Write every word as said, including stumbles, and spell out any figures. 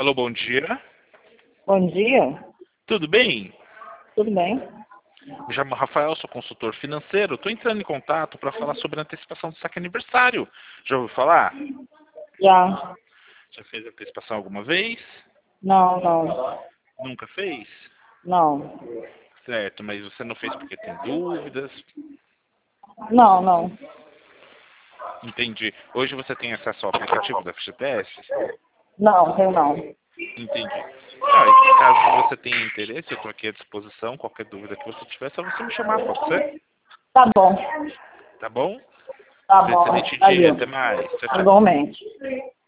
Alô, bom dia. Bom dia, Tudo bem? tudo bem? Me chamo Rafael, sou consultor financeiro. Estou entrando em contato para falar sobre a antecipação do saque aniversário. Já ouviu falar? Já. Já fez antecipação alguma vez? Não, não, Nunca fez? não. Certo, mas você não fez porque tem dúvidas? Não, não. Entendi. Hoje você tem acesso ao aplicativo da F G T S? Não, tenho não. Entendi. Ah, e caso você tenha interesse, eu estou aqui à disposição. Qualquer dúvida que você tiver, é só você me chamar, pode ser? Tá bom, Tá bom? tá Um bom. excelente dia. Valeu. Até mais. Tchau, tchau. Igualmente.